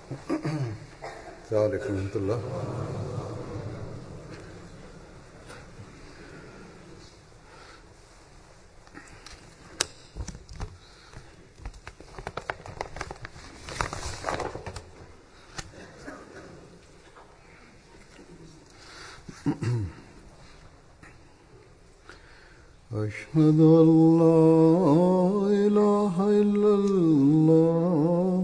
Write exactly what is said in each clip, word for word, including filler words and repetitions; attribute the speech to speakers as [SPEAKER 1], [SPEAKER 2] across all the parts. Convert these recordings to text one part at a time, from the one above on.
[SPEAKER 1] السلام عليكم ورحمة الله. أشهد أن لا إله إلا الله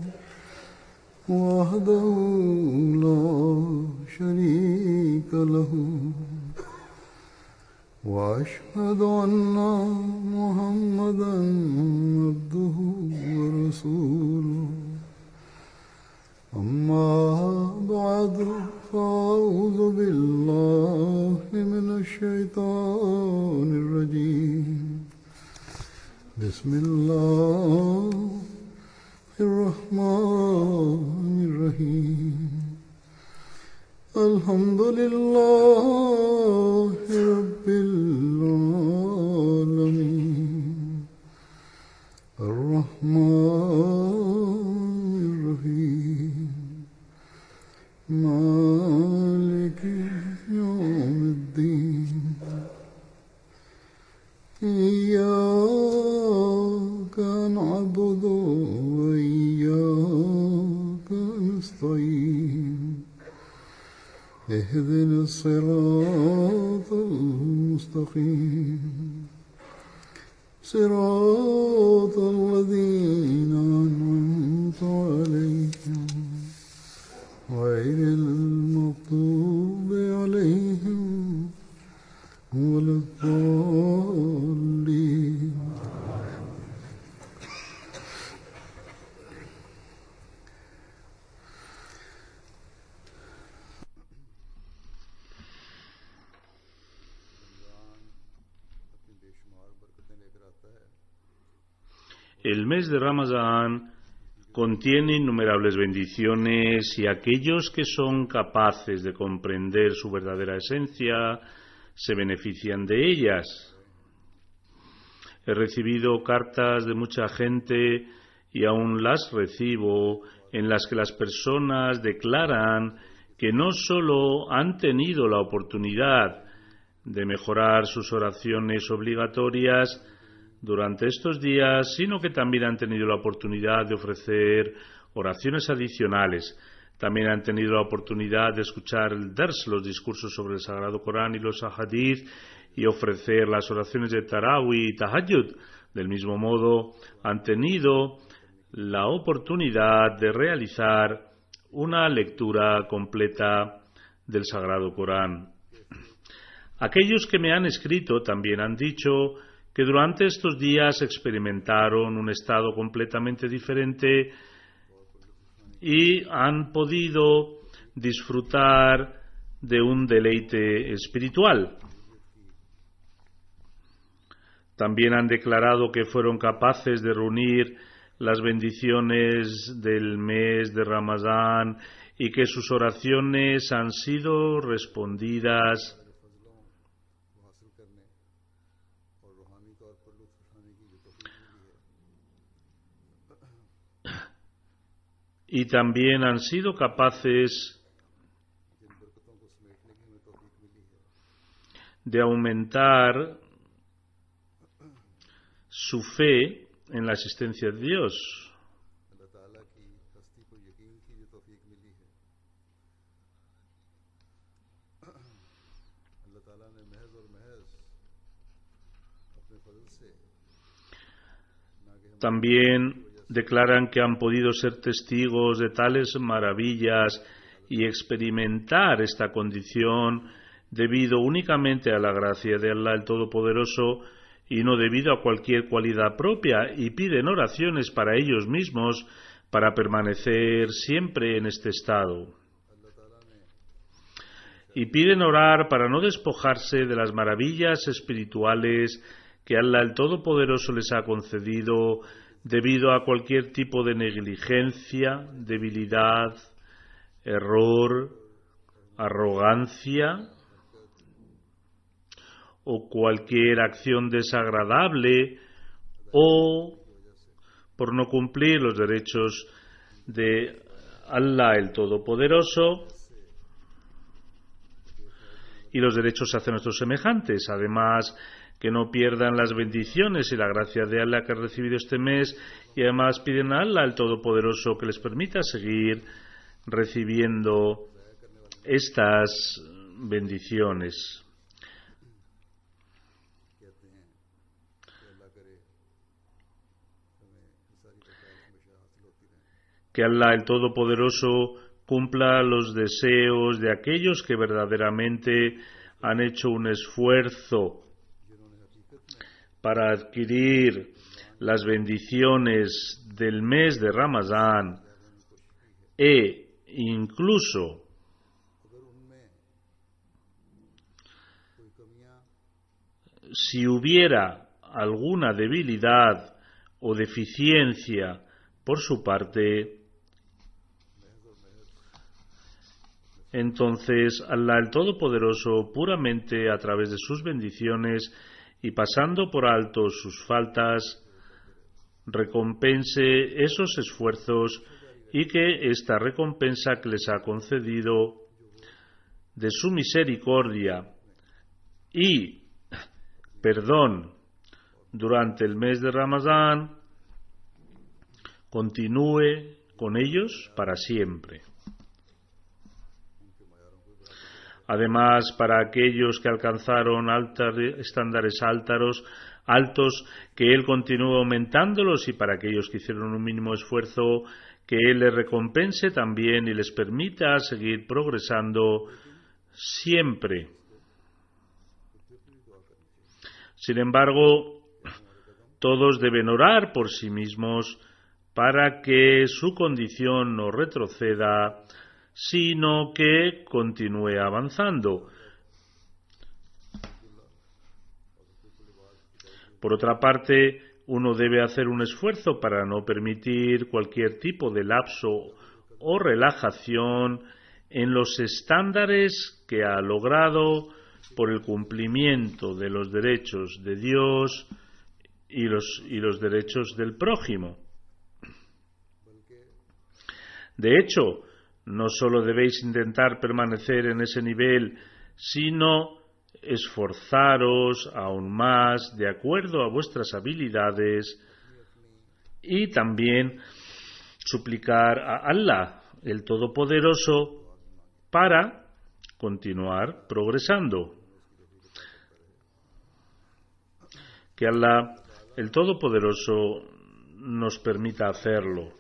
[SPEAKER 1] وحده لا شريك له وأشهد أن محمدا عبده ورسوله أما بعد فأعوذ بالله من الشيطان الرجيم بسم الله الرحمن الرحيم الحمد لله رب العالمين الرحمن الرحيم مالك يوم الدين إياك نعبد وإياك نستعين اهدنا الصراط المستقيم صراط الذين أنعمت عليهم غير المغضوب عليهم ولا الضالين.
[SPEAKER 2] El mes de Ramadán contiene innumerables bendiciones y aquellos que son capaces de comprender su verdadera esencia se benefician de ellas. He recibido cartas de mucha gente y aún las recibo en las que las personas declaran que no solo han tenido la oportunidad de mejorar sus oraciones obligatorias durante estos días, sino que también han tenido la oportunidad de ofrecer oraciones adicionales. También han tenido la oportunidad de escuchar el dars, los discursos sobre el Sagrado Corán y los ahadith, y ofrecer las oraciones de Tarawih y Tahajjud. Del mismo modo, han tenido la oportunidad de realizar una lectura completa del Sagrado Corán. Aquellos que me han escrito también han dicho que durante estos días experimentaron un estado completamente diferente y han podido disfrutar de un deleite espiritual. También han declarado que fueron capaces de reunir las bendiciones del mes de Ramadán y que sus oraciones han sido respondidas y también han sido capaces de aumentar su fe en la existencia de Dios. También declaran que han podido ser testigos de tales maravillas y experimentar esta condición debido únicamente a la gracia de Allah el Todopoderoso y no debido a cualquier cualidad propia, y piden oraciones para ellos mismos para permanecer siempre en este estado. Y piden orar para no despojarse de las maravillas espirituales que Allah el Todopoderoso les ha concedido debido a cualquier tipo de negligencia, debilidad, error, arrogancia o cualquier acción desagradable, o por no cumplir los derechos de Allah el Todopoderoso y los derechos hacia nuestros semejantes. Además, que no pierdan las bendiciones y la gracia de Allah que han recibido este mes, y además piden a Allah el Todopoderoso que les permita seguir recibiendo estas bendiciones. Que Allah el Todopoderoso cumpla los deseos de aquellos que verdaderamente han hecho un esfuerzo para adquirir las bendiciones del mes de Ramadán e incluso si hubiera alguna debilidad o deficiencia por su parte, entonces Allah el Todopoderoso, puramente a través de sus bendiciones y pasando por alto sus faltas, recompense esos esfuerzos y que esta recompensa que les ha concedido de su misericordia y perdón durante el mes de Ramadán continúe con ellos para siempre. Además, para aquellos que alcanzaron altar, estándares altaros, altos, que Él continúe aumentándolos, y para aquellos que hicieron un mínimo esfuerzo, que Él les recompense también y les permita seguir progresando siempre. Sin embargo, todos deben orar por sí mismos para que su condición no retroceda, sino que continúe avanzando. Por otra parte, uno debe hacer un esfuerzo para no permitir cualquier tipo de lapso o relajación en los estándares que ha logrado por el cumplimiento de los derechos de Dios y los, y los derechos del prójimo. De hecho, no solo debéis intentar permanecer en ese nivel, sino esforzaros aún más de acuerdo a vuestras habilidades y también suplicar a Allah, el Todopoderoso, para continuar progresando. Que Allah, el Todopoderoso, nos permita hacerlo.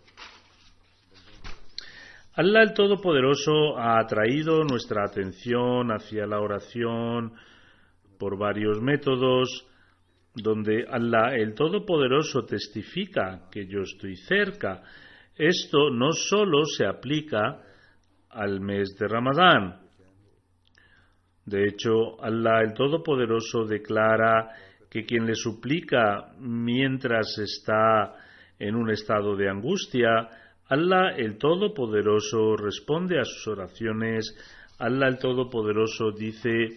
[SPEAKER 2] Allah el Todopoderoso ha atraído nuestra atención hacia la oración por varios métodos, donde Allah el Todopoderoso testifica que yo estoy cerca. Esto no solo se aplica al mes de Ramadán. De hecho, Allah el Todopoderoso declara que quien le suplica mientras está en un estado de angustia, Allah el Todopoderoso responde a sus oraciones. Allah el Todopoderoso dice: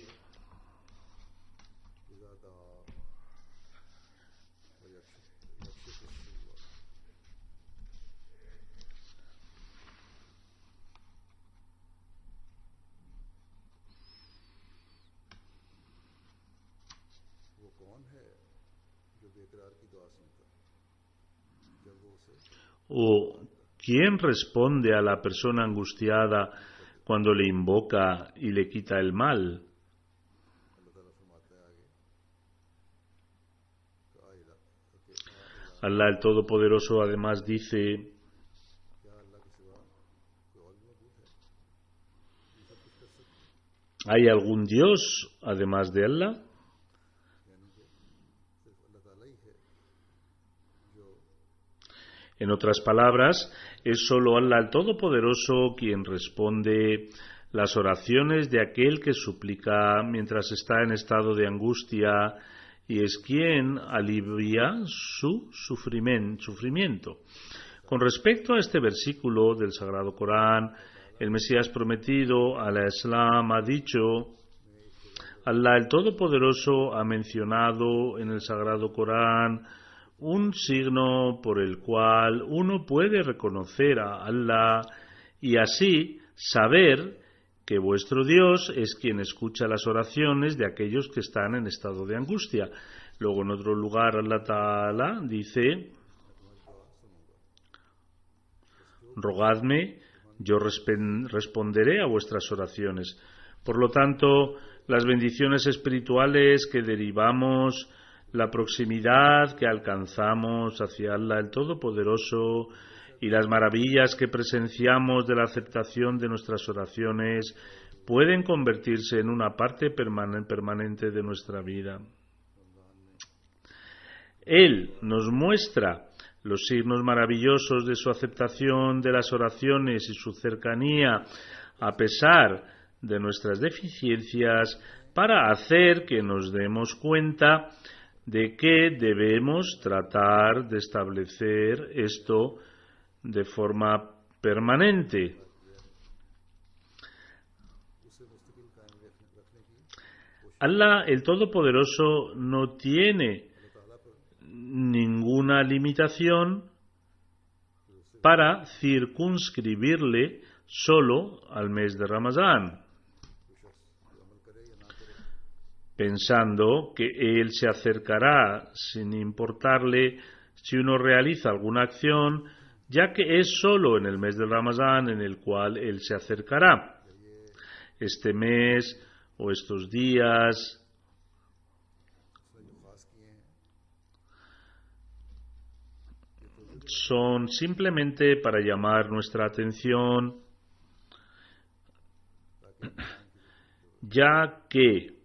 [SPEAKER 2] o ¿quién responde a la persona angustiada cuando le invoca y le quita el mal? Allah el Todopoderoso además dice: ¿hay algún Dios además de Allah? En otras palabras, es solo Allah el Todopoderoso quien responde las oraciones de aquel que suplica mientras está en estado de angustia, y es quien alivia su sufrimiento. Con respecto a este versículo del Sagrado Corán, el Mesías prometido, al-Islam, ha dicho: Allah el Todopoderoso ha mencionado en el Sagrado Corán un signo por el cual uno puede reconocer a Allah y así saber que vuestro Dios es quien escucha las oraciones de aquellos que están en estado de angustia. Luego en otro lugar Allah Ta'ala dice: rogadme, yo responderé a vuestras oraciones. Por lo tanto, las bendiciones espirituales que derivamos, la proximidad que alcanzamos hacia Allah el Todopoderoso y las maravillas que presenciamos de la aceptación de nuestras oraciones pueden convertirse en una parte permanente de nuestra vida. Él nos muestra los signos maravillosos de su aceptación de las oraciones y su cercanía a pesar de nuestras deficiencias para hacer que nos demos cuenta de que debemos tratar de establecer esto de forma permanente. Allah, el Todopoderoso, no tiene ninguna limitación para circunscribirle solo al mes de Ramadán, pensando que Él se acercará sin importarle si uno realiza alguna acción, ya que es solo en el mes de Ramadán en el cual Él se acercará. Este mes o estos días son simplemente para llamar nuestra atención, ya que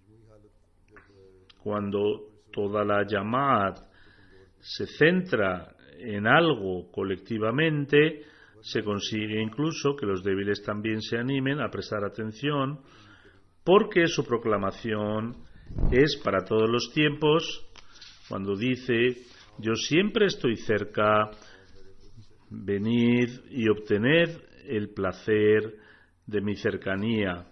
[SPEAKER 2] cuando toda la Jamaat se centra en algo colectivamente, se consigue incluso que los débiles también se animen a prestar atención, porque su proclamación es para todos los tiempos, cuando dice: yo siempre estoy cerca, venid y obtened el placer de mi cercanía.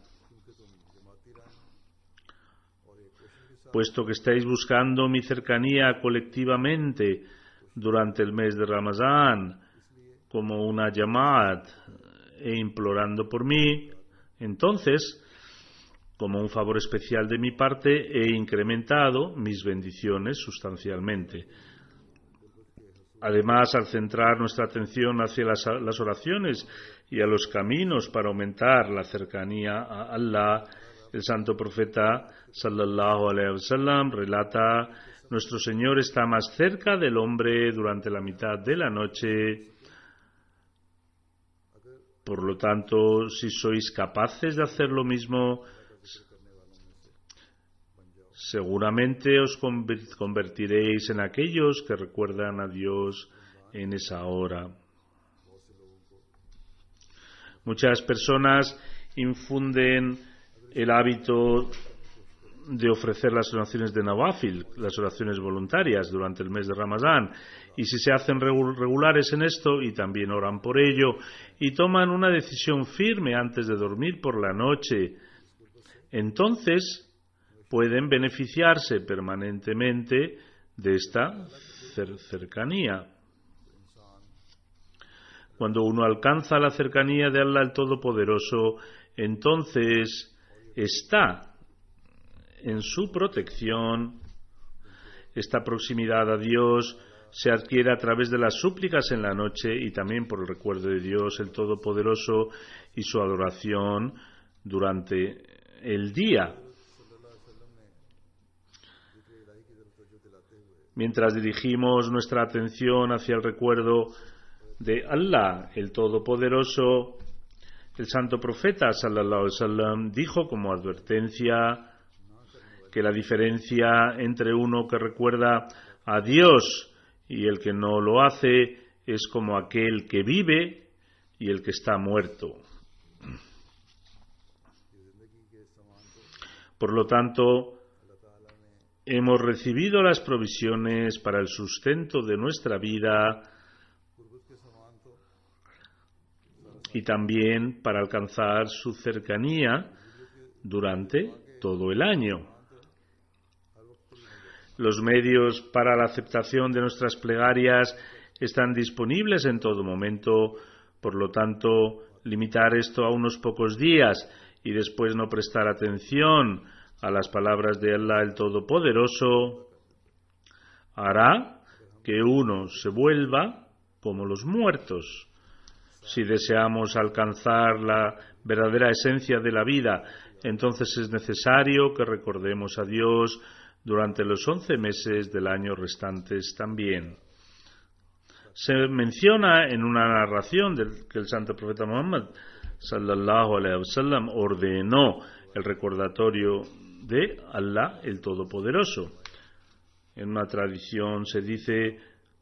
[SPEAKER 2] Puesto que estáis buscando mi cercanía colectivamente durante el mes de Ramadán como una Jamaat e implorando por mí, entonces, como un favor especial de mi parte, he incrementado mis bendiciones sustancialmente. Además, al centrar nuestra atención hacia las, las oraciones y a los caminos para aumentar la cercanía a Allah, el santo profeta sallallahu alaihi wasallam relata: nuestro Señor está más cerca del hombre durante la mitad de la noche. Por lo tanto, si sois capaces de hacer lo mismo, seguramente os convertiréis en aquellos que recuerdan a Dios en esa hora. Muchas personas infunden el hábito de ofrecer las oraciones de Nawafil, las oraciones voluntarias, durante el mes de Ramadán, y si se hacen regulares en esto y también oran por ello y toman una decisión firme antes de dormir por la noche, entonces pueden beneficiarse permanentemente de esta cer- cercanía. Cuando uno alcanza la cercanía de Allah el Todopoderoso, entonces está en su protección. Esta proximidad a Dios se adquiere a través de las súplicas en la noche y también por el recuerdo de Dios el Todopoderoso y su adoración durante el día. Mientras dirigimos nuestra atención hacia el recuerdo de Allah, el Todopoderoso, el santo profeta sallallahu alaihi wasallam dijo como advertencia que la diferencia entre uno que recuerda a Dios y el que no lo hace es como aquel que vive y el que está muerto. Por lo tanto, hemos recibido las provisiones para el sustento de nuestra vida y también para alcanzar su cercanía durante todo el año. Los medios para la aceptación de nuestras plegarias están disponibles en todo momento, por lo tanto, limitar esto a unos pocos días y después no prestar atención a las palabras de Allah el Todopoderoso, hará que uno se vuelva como los muertos. Si deseamos alcanzar la verdadera esencia de la vida, entonces es necesario que recordemos a Dios durante los once meses del año restantes también. Se menciona en una narración del que el santo profeta Muhammad sallallahu alaihi wasallam ordenó el recordatorio de Allah el Todopoderoso. En una tradición se dice: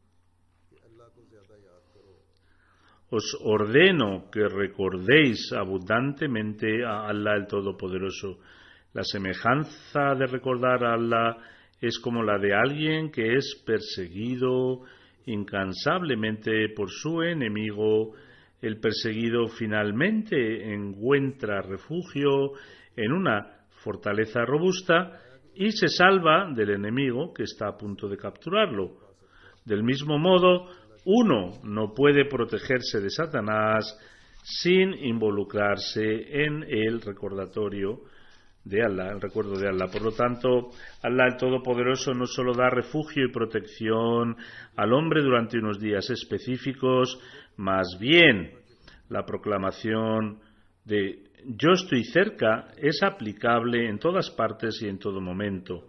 [SPEAKER 2] os ordeno que recordéis abundantemente a Allah el Todopoderoso. La semejanza de recordar a Allah es como la de alguien que es perseguido incansablemente por su enemigo. El perseguido finalmente encuentra refugio en una fortaleza robusta y se salva del enemigo que está a punto de capturarlo. Del mismo modo, uno no puede protegerse de Satanás sin involucrarse en el recordatorio de Allah, el recuerdo de Allah. Por lo tanto, Allah el Todopoderoso no solo da refugio y protección al hombre durante unos días específicos, más bien la proclamación de yo estoy cerca es aplicable en todas partes y en todo momento.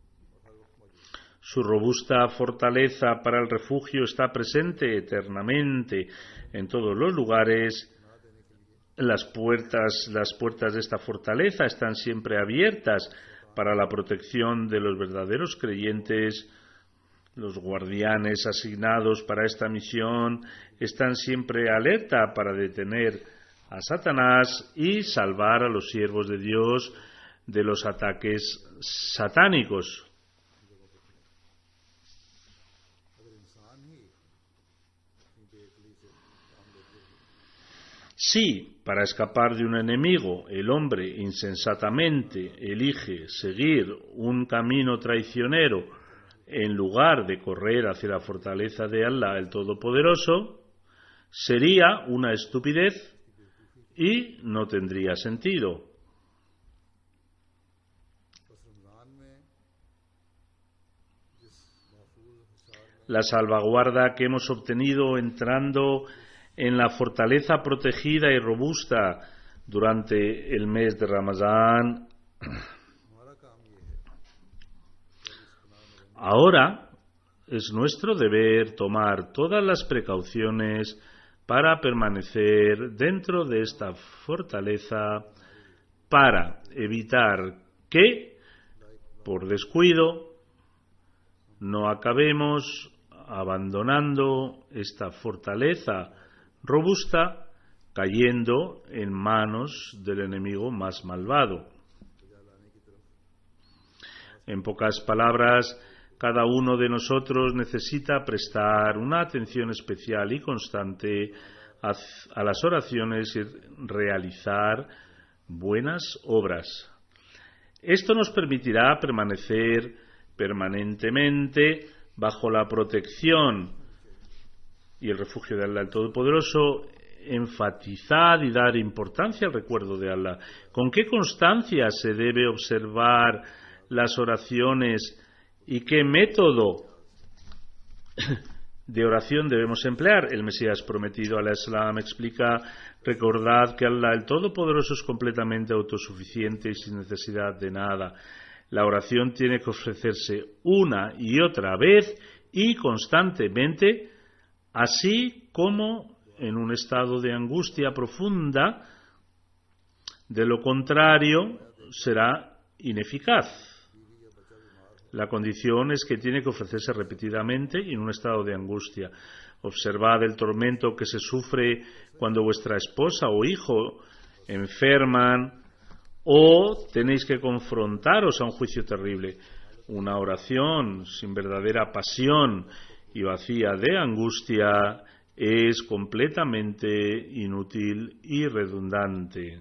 [SPEAKER 2] Su robusta fortaleza para el refugio está presente eternamente en todos los lugares. Las puertas, las puertas de esta fortaleza están siempre abiertas para la protección de los verdaderos creyentes. Los guardianes asignados para esta misión están siempre alerta para detener a Satanás y salvar a los siervos de Dios de los ataques satánicos. Si, para escapar de un enemigo, el hombre insensatamente elige seguir un camino traicionero en lugar de correr hacia la fortaleza de Allah el Todopoderoso, sería una estupidez y no tendría sentido. La salvaguarda que hemos obtenido entrando en la fortaleza protegida y robusta durante el mes de Ramadán, ahora es nuestro deber tomar todas las precauciones para permanecer dentro de esta fortaleza para evitar que, por descuido, no acabemos abandonando esta fortaleza robusta, cayendo en manos del enemigo más malvado. En pocas palabras, cada uno de nosotros necesita prestar una atención especial y constante a, a las oraciones y realizar buenas obras. Esto nos permitirá permanecer permanentemente bajo la protección y el refugio de Allah el Todopoderoso. Enfatizar y dar importancia al recuerdo de Allah. ¿Con qué constancia se debe observar las oraciones y qué método de oración debemos emplear? El Mesías prometido al Islam explica: recordad que Allah el Todopoderoso es completamente autosuficiente y sin necesidad de nada. La oración tiene que ofrecerse una y otra vez y constantemente, así como en un estado de angustia profunda. De lo contrario, será ineficaz. La condición es que tiene que ofrecerse repetidamente y en un estado de angustia. Observad el tormento que se sufre cuando vuestra esposa o hijo enferman o tenéis que confrontaros a un juicio terrible. Una oración sin verdadera pasión y vacía de angustia es completamente inútil y redundante.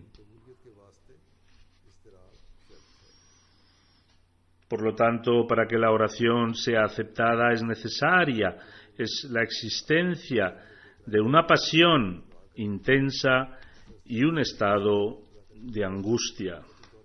[SPEAKER 2] Por lo tanto, para que la oración sea aceptada es necesaria es la existencia de una pasión intensa y un estado de angustia.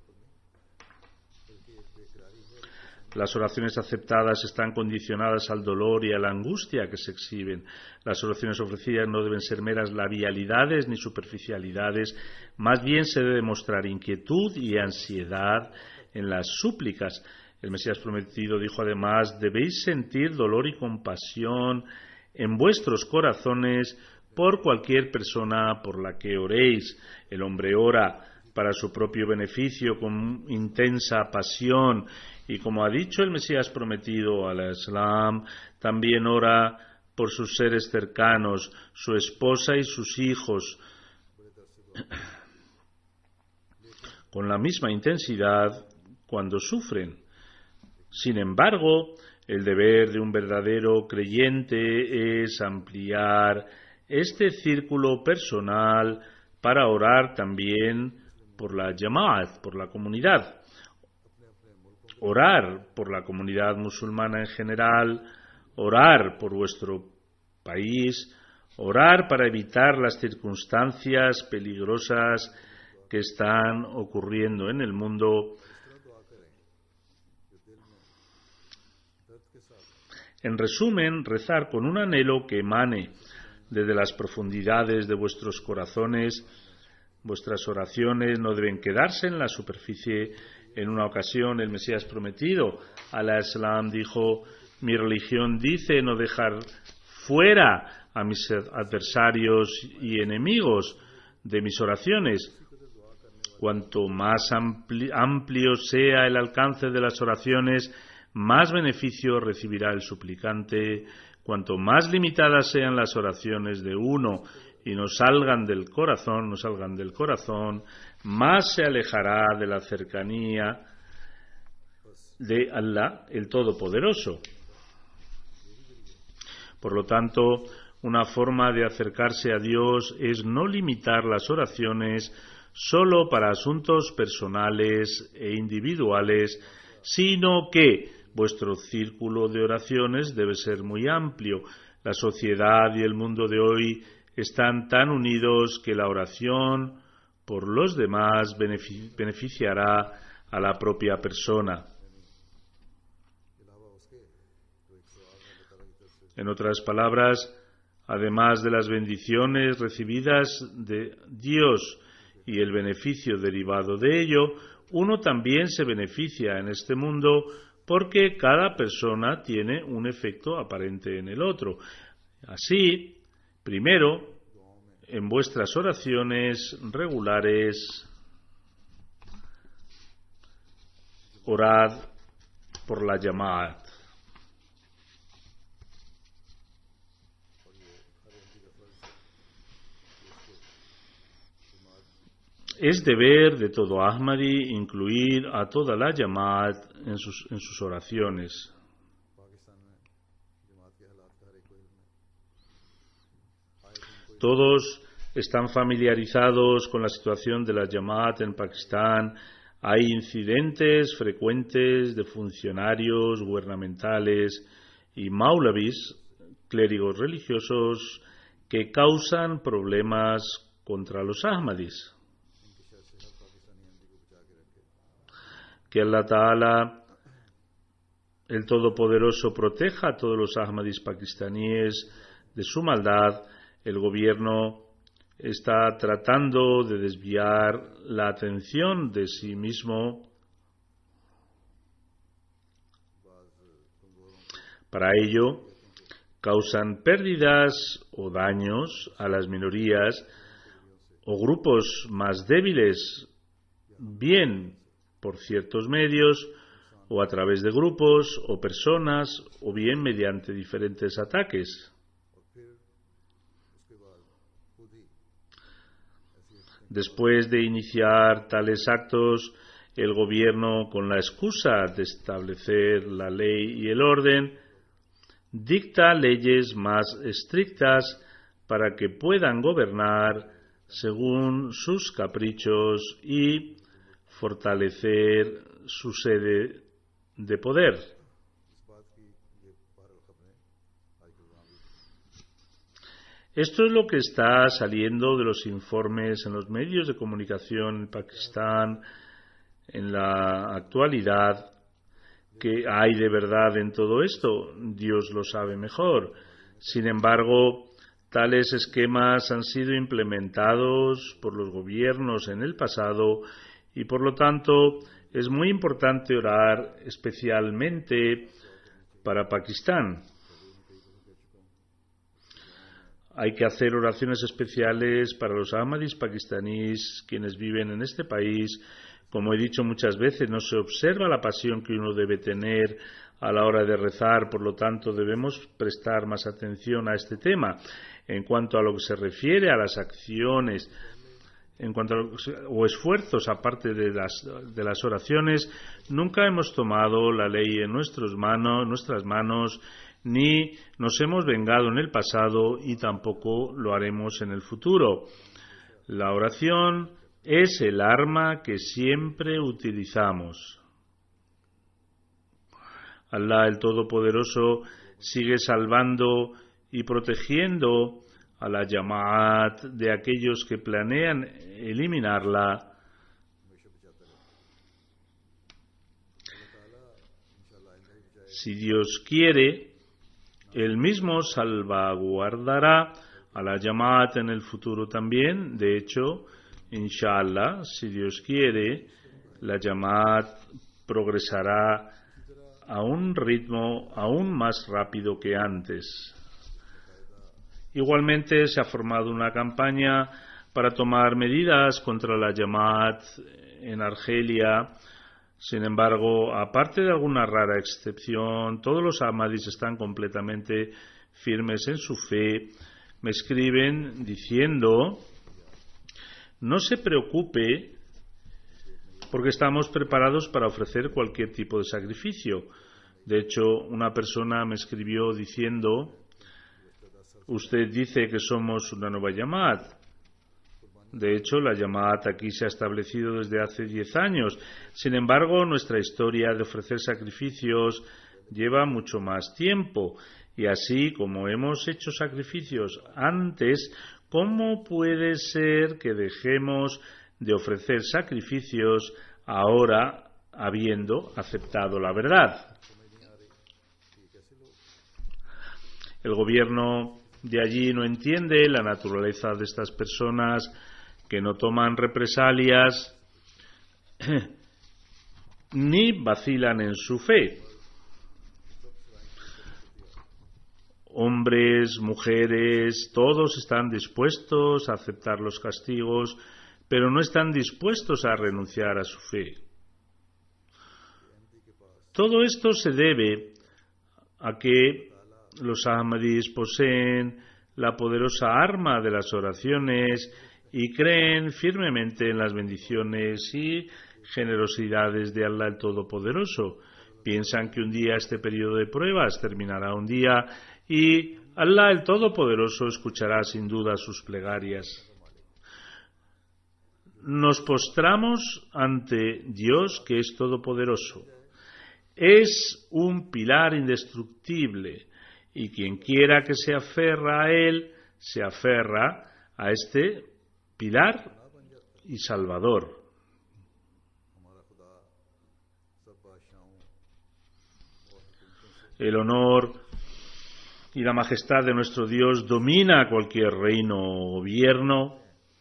[SPEAKER 2] Las oraciones aceptadas están condicionadas al dolor y a la angustia que se exhiben. Las oraciones ofrecidas no deben ser meras labialidades ni superficialidades, más bien se debe demostrar inquietud y ansiedad en las súplicas. El Mesías prometido dijo además: debéis sentir dolor y compasión en vuestros corazones por cualquier persona por la que oréis. El hombre ora para su propio beneficio con intensa pasión, y como ha dicho el Mesías prometido al Islam, también ora por sus seres cercanos, su esposa y sus hijos, con la misma intensidad cuando sufren. Sin embargo, el deber de un verdadero creyente es ampliar este círculo personal para orar también por la Jamaat, por la comunidad. Orar por la comunidad musulmana en general, orar por vuestro país, orar para evitar las circunstancias peligrosas que están ocurriendo en el mundo. En resumen, rezar con un anhelo que emane desde las profundidades de vuestros corazones. Vuestras oraciones no deben quedarse en la superficie. En una ocasión, el Mesías prometido al-Islam dijo: mi religión dice no dejar fuera a mis adversarios y enemigos de mis oraciones. Cuanto más ampli- amplio sea el alcance de las oraciones, más beneficio recibirá el suplicante. Cuanto más limitadas sean las oraciones de uno y no salgan del corazón, no salgan del corazón, más se alejará de la cercanía de Allah, el Todopoderoso. Por lo tanto, una forma de acercarse a Dios es no limitar las oraciones solo para asuntos personales e individuales, sino que vuestro círculo de oraciones debe ser muy amplio. La sociedad y el mundo de hoy están tan unidos que la oración por los demás beneficiará a la propia persona. En otras palabras, además de las bendiciones recibidas de Dios y el beneficio derivado de ello, uno también se beneficia en este mundo porque cada persona tiene un efecto aparente en el otro. Así, primero, en vuestras oraciones regulares, orad por la Jamaat. Es deber de todo Ahmadi incluir a toda la Jamaat en sus, en sus oraciones. Todos están familiarizados con la situación de la Jamaat en Pakistán. Hay incidentes frecuentes de funcionarios gubernamentales y maulavis, clérigos religiosos, que causan problemas contra los Ahmadis. Que Allah Ta'ala, el Todopoderoso, proteja a todos los Ahmadis pakistaníes de su maldad. El gobierno está tratando de desviar la atención de sí mismo. Para ello, causan pérdidas o daños a las minorías o grupos más débiles, bien por ciertos medios o a través de grupos o personas, o bien mediante diferentes ataques. Después de iniciar tales actos, el gobierno, con la excusa de establecer la ley y el orden, dicta leyes más estrictas para que puedan gobernar según sus caprichos y fortalecer su sede de poder. Esto es lo que está saliendo de los informes en los medios de comunicación en Pakistán en la actualidad. ¿Qué hay de verdad en todo esto? Dios lo sabe mejor. Sin embargo, tales esquemas han sido implementados por los gobiernos en el pasado y, por lo tanto, es muy importante orar especialmente para Pakistán. Hay que hacer oraciones especiales para los ahmadis pakistaníes, quienes viven en este país. Como he dicho muchas veces, no se observa la pasión que uno debe tener a la hora de rezar, por lo tanto debemos prestar más atención a este tema. En cuanto a lo que se refiere a las acciones, en cuanto a lo, o esfuerzos aparte de las, de las oraciones, nunca hemos tomado la ley en nuestras manos, nuestras manos, ni nos hemos vengado en el pasado y tampoco lo haremos en el futuro. La oración es el arma que siempre utilizamos. Allah el Todopoderoso sigue salvando y protegiendo a la Jamaat de aquellos que planean eliminarla. Si Dios quiere, Él mismo salvaguardará a la Jamaat en el futuro también. De hecho, Inshallah, si Dios quiere, la Jamaat progresará a un ritmo aún más rápido que antes. Igualmente se ha formado una campaña para tomar medidas contra la Jamaat en Argelia. Sin embargo, aparte de alguna rara excepción, todos los ahmadis están completamente firmes en su fe. Me escriben diciendo: no se preocupe porque estamos preparados para ofrecer cualquier tipo de sacrificio. De hecho, una persona me escribió diciendo: usted dice que somos una nueva Jamaat. De hecho, la Jamaat aquí se ha establecido desde hace diez años. Sin embargo, nuestra historia de ofrecer sacrificios lleva mucho más tiempo. Y así como hemos hecho sacrificios antes, ¿cómo puede ser que dejemos de ofrecer sacrificios ahora habiendo aceptado la verdad? El gobierno de allí no entiende la naturaleza de estas personas que no toman represalias ni vacilan en su fe. Hombres, mujeres, todos están dispuestos a aceptar los castigos, pero no están dispuestos a renunciar a su fe. Todo esto se debe a que los ahmadis poseen la poderosa arma de las oraciones y creen firmemente en las bendiciones y generosidades de Allah el Todopoderoso. Piensan que un día este periodo de pruebas terminará un día y Allah el Todopoderoso escuchará sin duda sus plegarias. Nos postramos ante Dios, que es todopoderoso. Es un pilar indestructible y quien quiera que se aferra a él, se aferra a este pilar y salvador. El honor y la majestad de nuestro Dios domina cualquier reino o gobierno.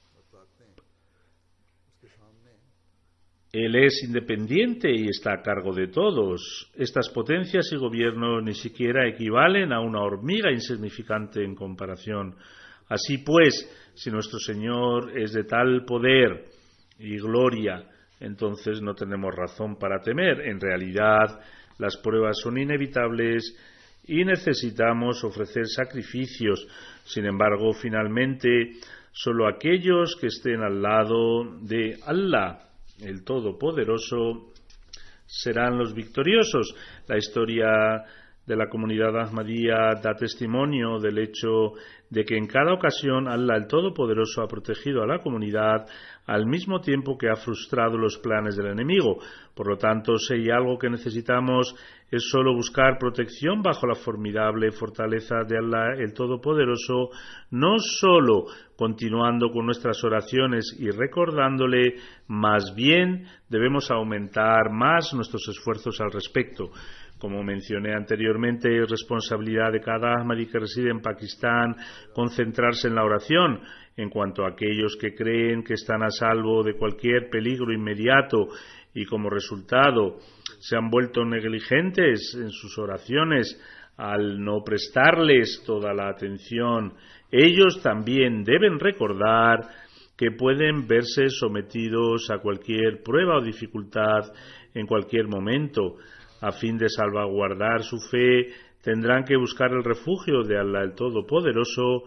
[SPEAKER 2] Él es independiente y está a cargo de todos. Estas potencias y gobiernos ni siquiera equivalen a una hormiga insignificante en comparación. Así pues, si nuestro Señor es de tal poder y gloria, entonces no tenemos razón para temer. En realidad, las pruebas son inevitables y necesitamos ofrecer sacrificios. Sin embargo, finalmente, solo aquellos que estén al lado de Allah, el Todopoderoso, serán los victoriosos. La historia de la comunidad Ahmadía da testimonio del hecho de que en cada ocasión Allah el Todopoderoso ha protegido a la comunidad al mismo tiempo que ha frustrado los planes del enemigo. Por lo tanto, si hay algo que necesitamos es solo buscar protección bajo la formidable fortaleza de Allah el Todopoderoso, no solo continuando con nuestras oraciones y recordándole, más bien debemos aumentar más nuestros esfuerzos al respecto. Como mencioné anteriormente, es responsabilidad de cada Ahmadi que reside en Pakistán concentrarse en la oración. En cuanto a aquellos que creen que están a salvo de cualquier peligro inmediato y como resultado se han vuelto negligentes en sus oraciones al no prestarles toda la atención, ellos también deben recordar que pueden verse sometidos a cualquier prueba o dificultad en cualquier momento. A fin de salvaguardar su fe, tendrán que buscar el refugio de Allah el Todopoderoso.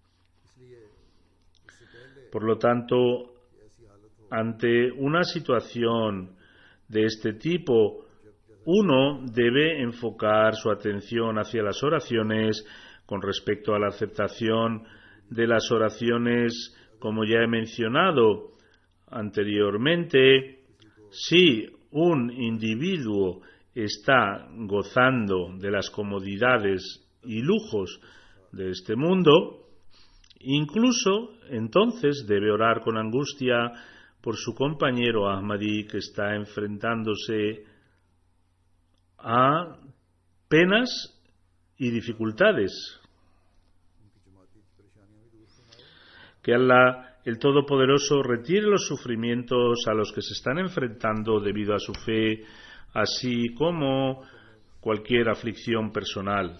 [SPEAKER 2] Por lo tanto, ante una situación de este tipo, uno debe enfocar su atención hacia las oraciones con respecto a la aceptación de las oraciones, como ya he mencionado anteriormente. Si un individuo está gozando de las comodidades y lujos de este mundo, incluso entonces debe orar con angustia por su compañero Ahmadi que está enfrentándose a penas y dificultades. Que Allah el Todopoderoso retire los sufrimientos a los que se están enfrentando debido a su fe, así como cualquier aflicción personal.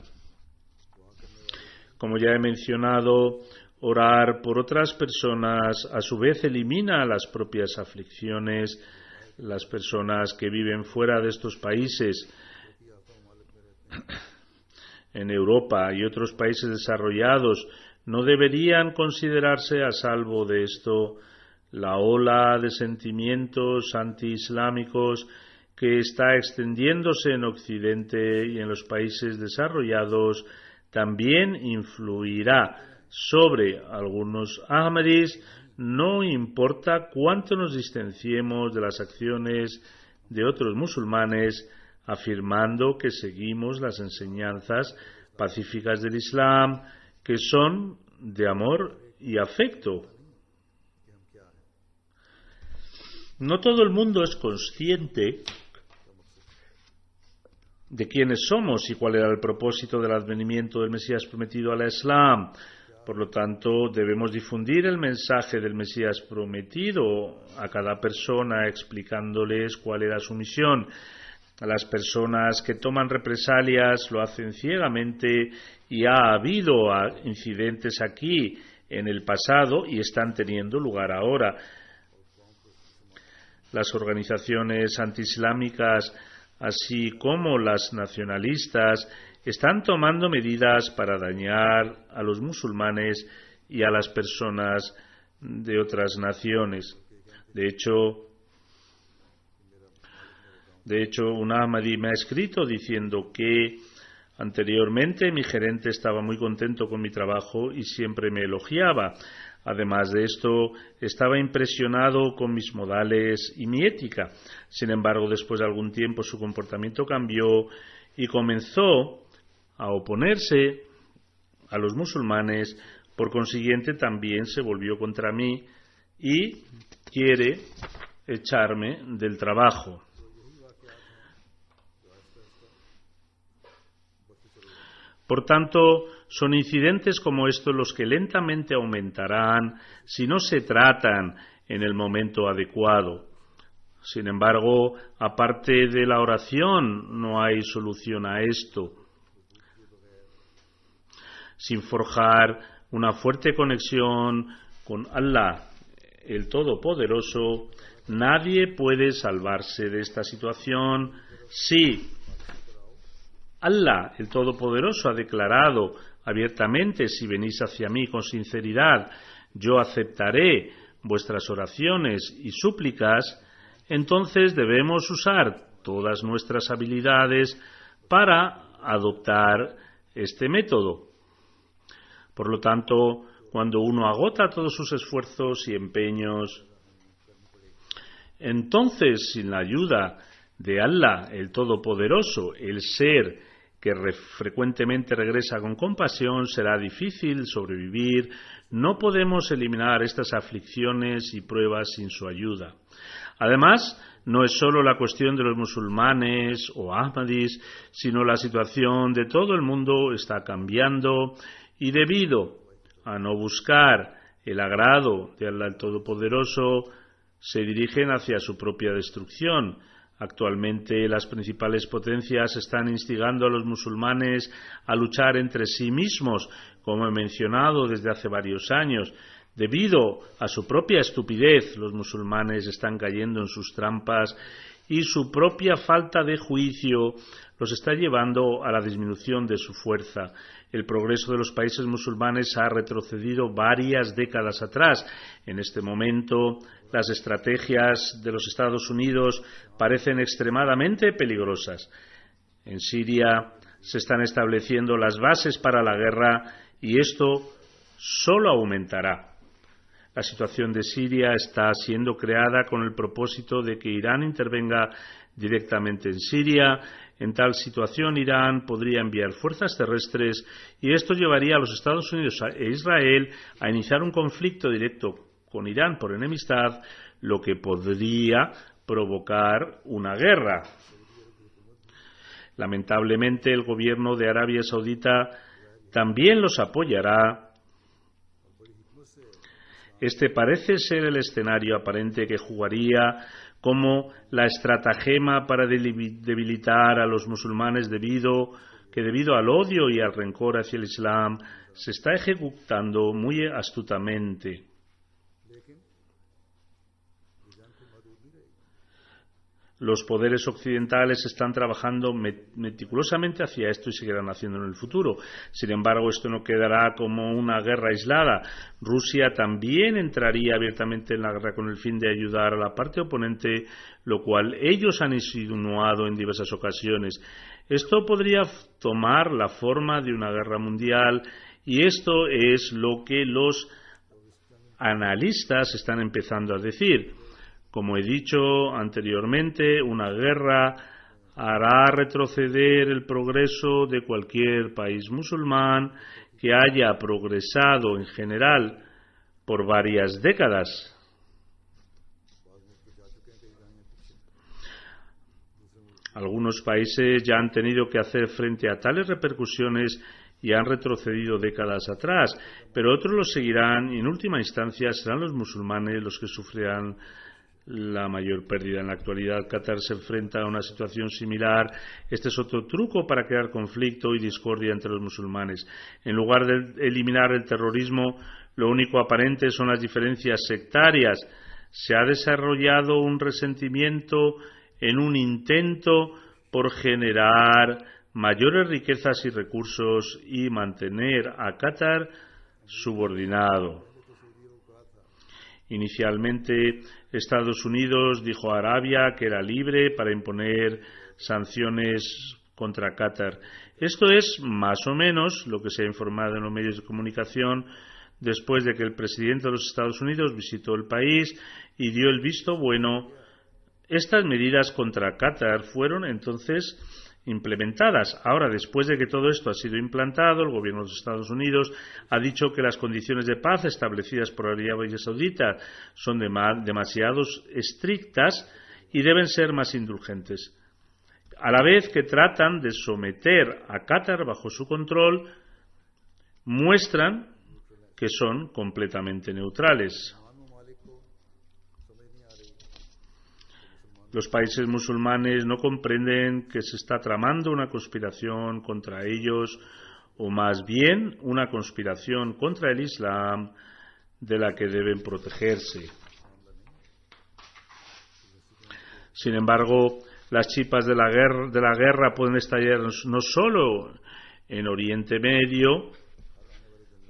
[SPEAKER 2] Como ya he mencionado, orar por otras personas a su vez elimina las propias aflicciones. Las personas que viven fuera de estos países, en Europa y otros países desarrollados, no deberían considerarse a salvo de esto. La ola de sentimientos antiislámicos que está extendiéndose en Occidente y en los países desarrollados también influirá sobre algunos Ahmadis, no importa cuánto nos distanciemos de las acciones de otros musulmanes, afirmando que seguimos las enseñanzas pacíficas del Islam, que son de amor y afecto. No todo el mundo es consciente de quiénes somos y cuál era el propósito del advenimiento del Mesías prometido al Islam. Por lo tanto, debemos difundir el mensaje del Mesías prometido a cada persona, explicándoles cuál era su misión. A las personas que toman represalias lo hacen ciegamente, y ha habido incidentes aquí en el pasado y están teniendo lugar ahora. Las organizaciones antiislámicas, así como las nacionalistas, están tomando medidas para dañar a los musulmanes y a las personas de otras naciones. De hecho, de hecho, un Ahmadi me ha escrito diciendo que anteriormente mi gerente estaba muy contento con mi trabajo y siempre me elogiaba. Además de esto, estaba impresionado con mis modales y mi ética. Sin embargo, después de algún tiempo su comportamiento cambió y comenzó a oponerse a los musulmanes. Por consiguiente, también se volvió contra mí y quiere echarme del trabajo. Por tanto, son incidentes como estos los que lentamente aumentarán si no se tratan en el momento adecuado. Sin embargo, aparte de la oración, no hay solución a esto. Sin forjar una fuerte conexión con Allah, el Todopoderoso, nadie puede salvarse de esta situación. Sí, Allah, el Todopoderoso, ha declarado abiertamente: si venís hacia mí con sinceridad, yo aceptaré vuestras oraciones y súplicas. Entonces debemos usar todas nuestras habilidades para adoptar este método. Por lo tanto, cuando uno agota todos sus esfuerzos y empeños, entonces, sin la ayuda de Allah, el Todopoderoso, el ser que re- frecuentemente regresa con compasión, será difícil sobrevivir. No podemos eliminar estas aflicciones y pruebas sin su ayuda. Además, no es solo la cuestión de los musulmanes o ahmadis, sino la situación de todo el mundo está cambiando, y debido a no buscar el agrado de Allah el Todopoderoso, se dirigen hacia su propia destrucción. Actualmente las principales potencias están instigando a los musulmanes a luchar entre sí mismos, como he mencionado desde hace varios años. Debido a su propia estupidez, los musulmanes están cayendo en sus trampas y su propia falta de juicio los está llevando a la disminución de su fuerza. El progreso de los países musulmanes ha retrocedido varias décadas atrás. En este momento, las estrategias de los Estados Unidos parecen extremadamente peligrosas. En Siria se están estableciendo las bases para la guerra y esto solo aumentará. La situación de Siria está siendo creada con el propósito de que Irán intervenga directamente en Siria. En tal situación, Irán podría enviar fuerzas terrestres y esto llevaría a los Estados Unidos e Israel a iniciar un conflicto directo con Irán por enemistad, lo que podría provocar una guerra. Lamentablemente, el gobierno de Arabia Saudita también los apoyará. Este parece ser el escenario aparente que jugaría como la estratagema para debilitar a los musulmanes debido que debido al odio y al rencor hacia el Islam se está ejecutando muy astutamente. Los poderes occidentales están trabajando meticulosamente hacia esto y seguirán haciéndolo en el futuro. Sin embargo, esto no quedará como una guerra aislada. Rusia también entraría abiertamente en la guerra con el fin de ayudar a la parte oponente, lo cual ellos han insinuado en diversas ocasiones. Esto podría tomar la forma de una guerra mundial y esto es lo que los analistas están empezando a decir. Como he dicho anteriormente, una guerra hará retroceder el progreso de cualquier país musulmán que haya progresado en general por varias décadas. Algunos países ya han tenido que hacer frente a tales repercusiones y han retrocedido décadas atrás, pero otros los seguirán y en última instancia serán los musulmanes los que sufrirán la mayor pérdida. En la actualidad, Qatar se enfrenta a una situación similar. Este es otro truco para crear conflicto y discordia entre los musulmanes. En lugar de eliminar el terrorismo, lo único aparente son las diferencias sectarias. Se ha desarrollado un resentimiento en un intento por generar mayores riquezas y recursos y mantener a Qatar subordinado. Inicialmente, Estados Unidos dijo a Arabia que era libre para imponer sanciones contra Qatar. Esto es más o menos lo que se ha informado en los medios de comunicación después de que el presidente de los Estados Unidos visitó el país y dio el visto bueno. Estas medidas contra Qatar fueron entonces implementadas. Ahora, después de que todo esto ha sido implantado, el gobierno de los Estados Unidos ha dicho que las condiciones de paz establecidas por Arabia Saudita son demasiado estrictas y deben ser más indulgentes. A la vez que tratan de someter a Qatar bajo su control, muestran que son completamente neutrales. Los países musulmanes no comprenden que se está tramando una conspiración contra ellos, o más bien una conspiración contra el Islam de la que deben protegerse. Sin embargo, las chispas de la guerra, de la guerra pueden estallar no solo en Oriente Medio,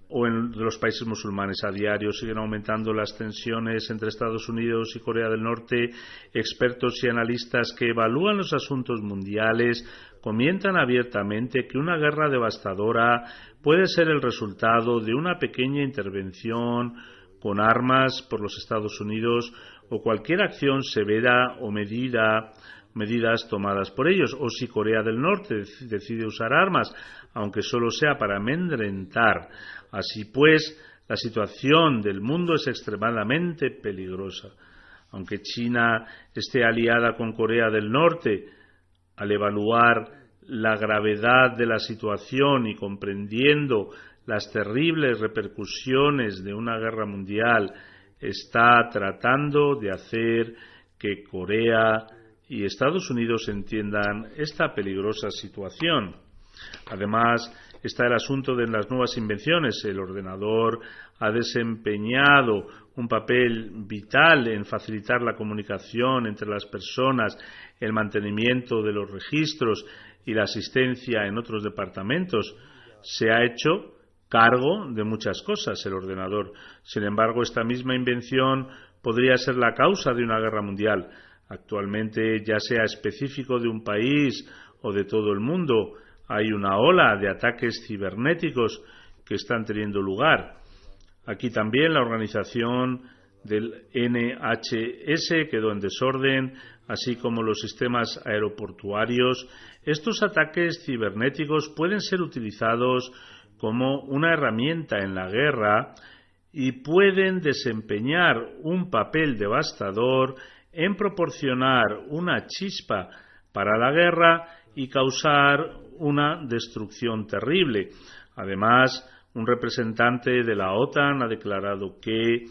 [SPEAKER 2] o en los países musulmanes. A diario siguen aumentando las tensiones entre Estados Unidos y Corea del Norte. Expertos y analistas que evalúan los asuntos mundiales comentan abiertamente que una guerra devastadora puede ser el resultado de una pequeña intervención con armas por los Estados Unidos o cualquier acción severa o medida, medidas tomadas por ellos, o si Corea del Norte decide usar armas, aunque solo sea para amedrentar. Así pues, la situación del mundo es extremadamente peligrosa. Aunque China esté aliada con Corea del Norte, al evaluar la gravedad de la situación y comprendiendo las terribles repercusiones de una guerra mundial, está tratando de hacer que Corea y Estados Unidos entiendan esta peligrosa situación. Además, está el asunto de las nuevas invenciones. El ordenador ha desempeñado un papel vital en facilitar la comunicación entre las personas, el mantenimiento de los registros y la asistencia en otros departamentos. Se ha hecho cargo de muchas cosas el ordenador. Sin embargo, esta misma invención podría ser la causa de una guerra mundial. Actualmente, ya sea específico de un país o de todo el mundo, hay una ola de ataques cibernéticos que están teniendo lugar. Aquí también la organización del N H S quedó en desorden, así como los sistemas aeroportuarios. Estos ataques cibernéticos pueden ser utilizados como una herramienta en la guerra y pueden desempeñar un papel devastador en proporcionar una chispa para la guerra y causar una destrucción terrible. Además, un representante de la OTAN ha declarado que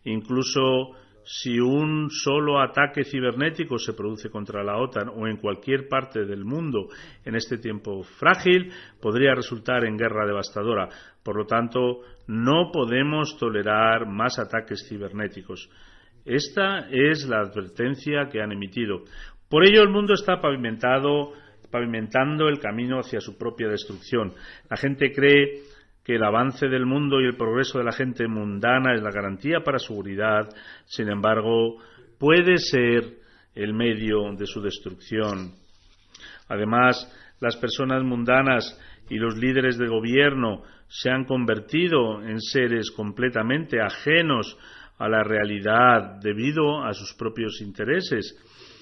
[SPEAKER 2] incluso si un solo ataque cibernético se produce contra la OTAN o en cualquier parte del mundo en este tiempo frágil, podría resultar en guerra devastadora. Por lo tanto, no podemos tolerar más ataques cibernéticos. Esta es la advertencia que han emitido. Por ello, el mundo está pavimentado, pavimentando el camino hacia su propia destrucción. La gente cree que el avance del mundo y el progreso de la gente mundana es la garantía para su seguridad. Sin embargo, puede ser el medio de su destrucción. Además, las personas mundanas y los líderes de gobierno se han convertido en seres completamente ajenos a la realidad debido a sus propios intereses,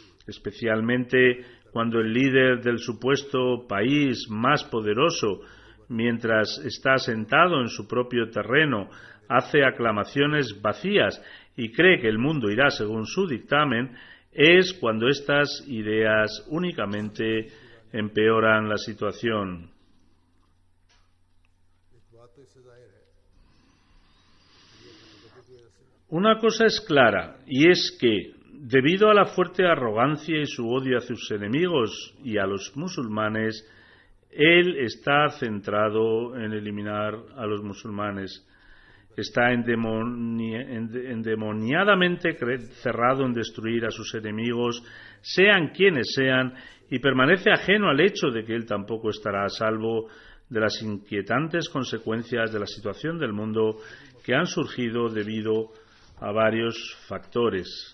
[SPEAKER 2] especialmente cuando el líder del supuesto país más poderoso, mientras está sentado en su propio terreno, hace aclamaciones vacías y cree que el mundo irá según su dictamen, es cuando estas ideas únicamente empeoran la situación. Una cosa es clara, y es que, debido a la fuerte arrogancia y su odio hacia sus enemigos y a los musulmanes, él está centrado en eliminar a los musulmanes. Está endemoni- endemoniadamente cerrado en destruir a sus enemigos, sean quienes sean, y permanece ajeno al hecho de que él tampoco estará a salvo de las inquietantes consecuencias de la situación del mundo que han surgido debido a varios factores.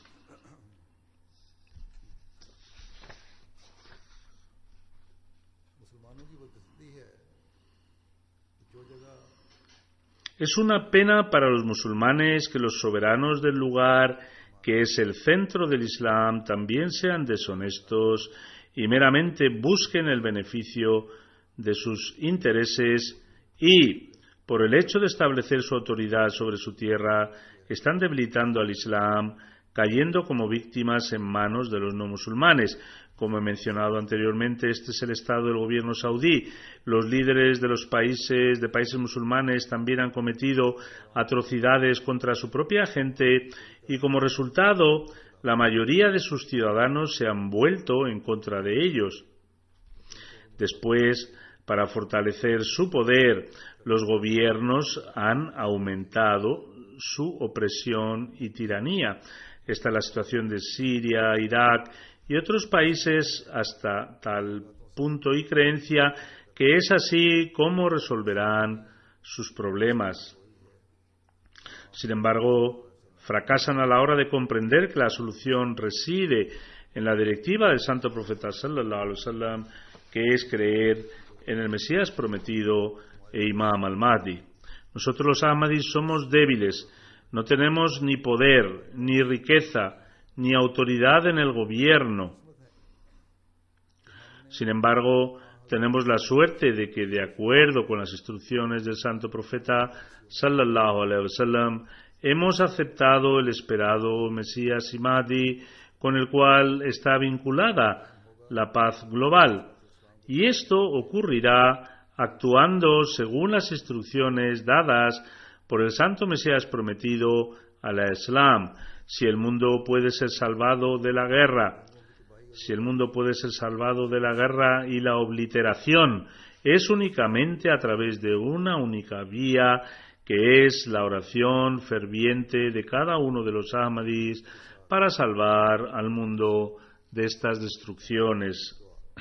[SPEAKER 2] Es una pena para los musulmanes que los soberanos del lugar, que es el centro del Islam, también sean deshonestos y meramente busquen el beneficio de sus intereses y, por el hecho de establecer su autoridad sobre su tierra, están debilitando al Islam, cayendo como víctimas en manos de los no musulmanes. Como he mencionado anteriormente, este es el estado del gobierno saudí. Los líderes de los países, de países musulmanes también han cometido atrocidades contra su propia gente y como resultado, la mayoría de sus ciudadanos se han vuelto en contra de ellos. Después, para fortalecer su poder, los gobiernos han aumentado su opresión y tiranía. Esta es la situación de Siria, Irak y otros países hasta tal punto y creencia que es así como resolverán sus problemas. Sin embargo, fracasan a la hora de comprender que la solución reside en la directiva del santo profeta sallallahu alaihi wasallam, que es creer en el Mesías prometido e Imam al-Mahdi. Nosotros los Ahmadis somos débiles, no tenemos ni poder, ni riqueza, ni autoridad en el gobierno. Sin embargo, tenemos la suerte de que, de acuerdo con las instrucciones del santo profeta sallallahu alaihi wasallam, hemos aceptado el esperado Mesías y Mahdi, con el cual está vinculada la paz global. Y esto ocurrirá actuando según las instrucciones dadas por el santo Mesías prometido al Islam. Si el mundo puede ser salvado de la guerra, si el mundo puede ser salvado de la guerra y la obliteración, es únicamente a través de una única vía, que es la oración ferviente de cada uno de los Ahmadis para salvar al mundo de estas destrucciones.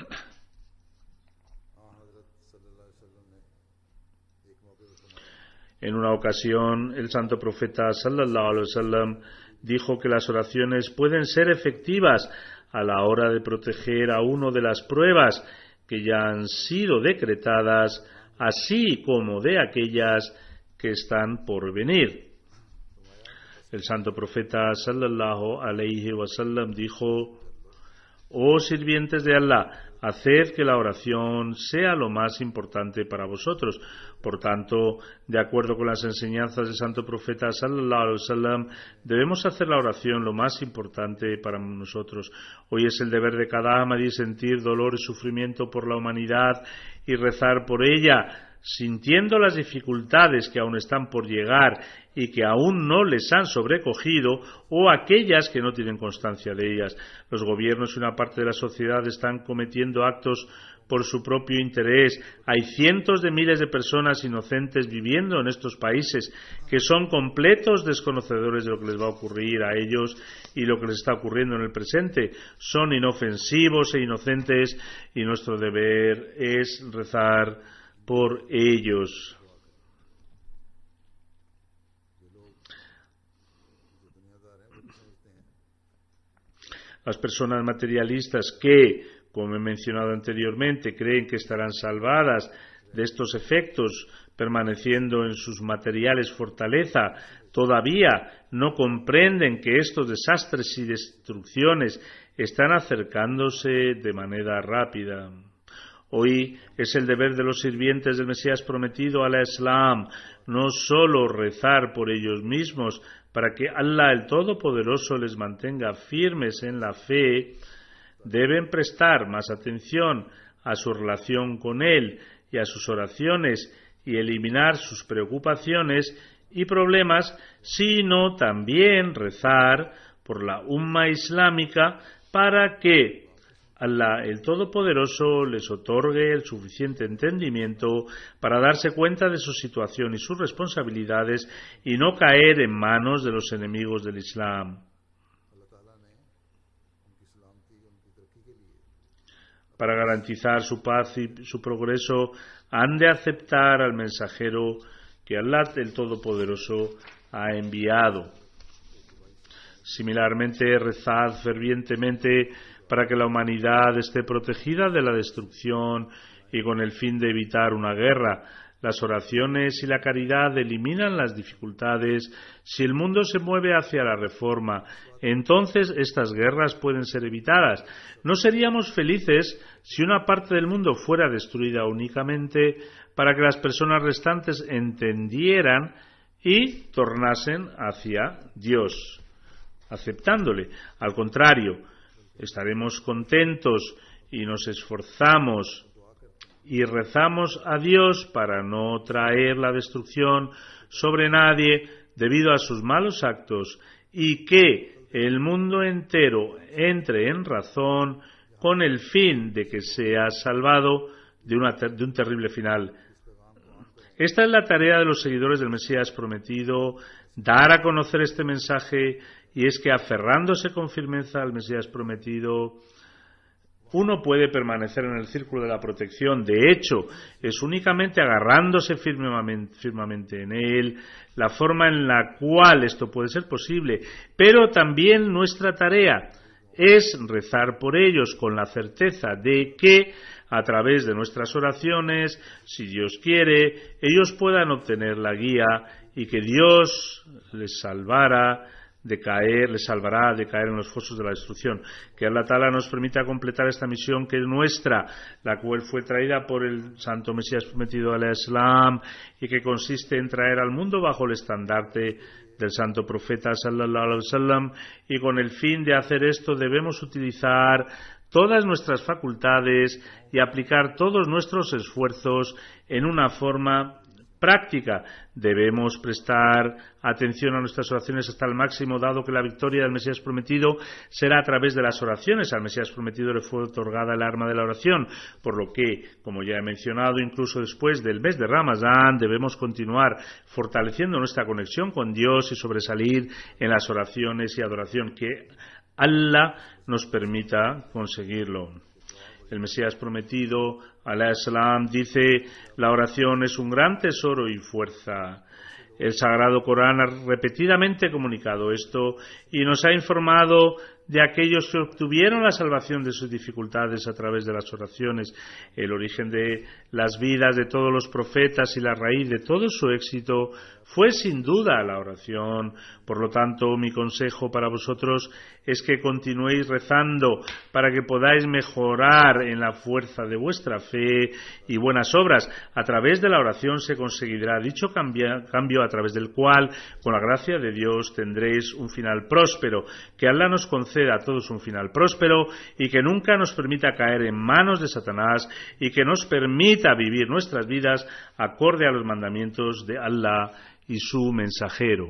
[SPEAKER 2] En una ocasión, el santo profeta sallallahu alaihi wasallam dijo que las oraciones pueden ser efectivas a la hora de proteger a uno de las pruebas que ya han sido decretadas, así como de aquellas que están por venir. El santo profeta sallallahu alaihi wasallam dijo: «Oh sirvientes de Allah, haced que la oración sea lo más importante para vosotros». Por tanto, de acuerdo con las enseñanzas del santo profeta sallallahu alaihi wasallam, debemos hacer la oración lo más importante para nosotros. Hoy es el deber de cada Ahmadi sentir dolor y sufrimiento por la humanidad y rezar por ella, sintiendo las dificultades que aún están por llegar y que aún no les han sobrecogido, o aquellas que no tienen constancia de ellas. Los gobiernos y una parte de la sociedad están cometiendo actos por su propio interés. Hay cientos de miles de personas inocentes viviendo en estos países que son completos desconocedores de lo que les va a ocurrir a ellos y lo que les está ocurriendo en el presente. Son inofensivos e inocentes y nuestro deber es rezar por ellos. Las personas materialistas que, como he mencionado anteriormente, creen que estarán salvadas de estos efectos permaneciendo en sus materiales fortaleza, todavía no comprenden que estos desastres y destrucciones están acercándose de manera rápida. Hoy es el deber de los sirvientes del Mesías prometido al Islam no solo rezar por ellos mismos para que Allah el Todopoderoso les mantenga firmes en la fe, deben prestar más atención a su relación con Él y a sus oraciones y eliminar sus preocupaciones y problemas, sino también rezar por la umma islámica para que Allah el Todopoderoso les otorgue el suficiente entendimiento para darse cuenta de su situación y sus responsabilidades y no caer en manos de los enemigos del Islam. Para garantizar su paz y su progreso, han de aceptar al mensajero que Allah el Todopoderoso ha enviado. Similarmente, rezad fervientemente para que la humanidad esté protegida de la destrucción y con el fin de evitar una guerra. Las oraciones y la caridad eliminan las dificultades. Si el mundo se mueve hacia la reforma, entonces estas guerras pueden ser evitadas. No seríamos felices si una parte del mundo fuera destruida únicamente para que las personas restantes entendieran y tornasen hacia Dios, aceptándole. Al contrario, estaremos contentos y nos esforzamos y rezamos a Dios para no traer la destrucción sobre nadie debido a sus malos actos y que el mundo entero entre en razón con el fin de que sea salvado de, una, de un terrible final. Esta es la tarea de los seguidores del Mesías prometido, dar a conocer este mensaje, y es que aferrándose con firmeza al Mesías prometido, uno puede permanecer en el círculo de la protección. De hecho, es únicamente agarrándose firmemente, firmemente en él la forma en la cual esto puede ser posible. Pero también nuestra tarea es rezar por ellos con la certeza de que a través de nuestras oraciones, si Dios quiere, ellos puedan obtener la guía y que Dios les salvara de caer, les salvará de caer en los fosos de la destrucción. Que Allah Ta'ala nos permita completar esta misión que es nuestra, la cual fue traída por el Santo Mesías prometido al Islam y que consiste en traer al mundo bajo el estandarte del Santo Profeta sallallahu alaihi wasallam, y con el fin de hacer esto debemos utilizar todas nuestras facultades y aplicar todos nuestros esfuerzos en una forma práctica. Debemos prestar atención a nuestras oraciones hasta el máximo, dado que la victoria del Mesías prometido será a través de las oraciones. Al Mesías prometido le fue otorgada el arma de la oración, por lo que, como ya he mencionado, incluso después del mes de Ramadán debemos continuar fortaleciendo nuestra conexión con Dios y sobresalir en las oraciones y adoración. Que Allah nos permita conseguirlo. El Mesías prometido, alayhi salam, dice: la oración es un gran tesoro y fuerza. El Sagrado Corán ha repetidamente comunicado esto y nos ha informado de aquellos que obtuvieron la salvación de sus dificultades a través de las oraciones. El origen de las vidas de todos los profetas y la raíz de todo su éxito fue sin duda la oración. Por lo tanto, mi consejo para vosotros es que continuéis rezando para que podáis mejorar en la fuerza de vuestra fe y buenas obras. A través de la oración se conseguirá dicho cambia, cambio a través del cual, con la gracia de Dios, tendréis un final próspero. Que Allah nos conceda a todos un final próspero y que nunca nos permita caer en manos de Satanás y que nos permita vivir nuestras vidas acorde a los mandamientos de Allah y su mensajero.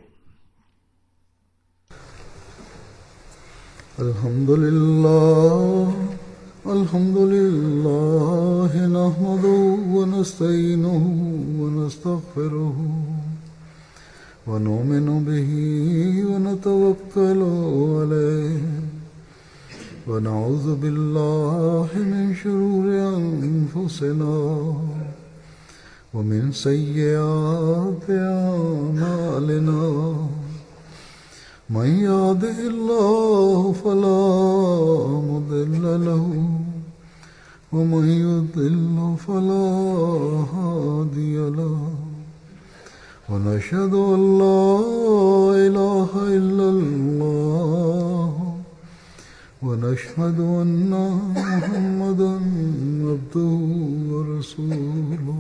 [SPEAKER 1] Alhamdulillah, alhamdulillah, nahmaduhu wa nasta'inuhu wa nastaghfiruhu wa nu'minu bihi wa natawakkalu alayhi wa na'udhu billahi min shururi anfusina ومن سيئات أعمالنا من يهده الله فلا مضل له ومن يضلل فلا هادي له ونشهد أن لا إله إلا الله ونشهد أن محمدا عبده ورسوله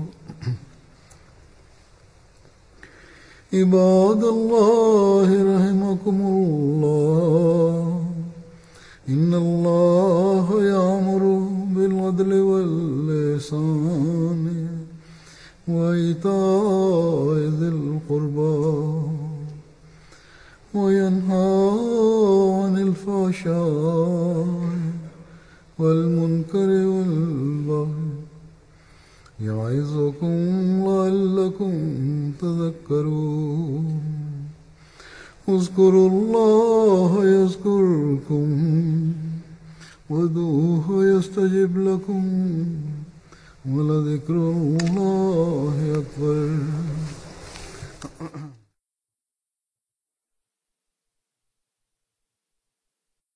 [SPEAKER 1] عباد الله رحمكم الله إن الله يأمر بالعدل والإحسان وإيتاء ذي القربى وينهى عن الفحشاء والمنكر والبغي يعظكم لعلكم تذكرون اذكروا الله يذكركم وادعوه يستجب لكم ولذكر الله أكبر.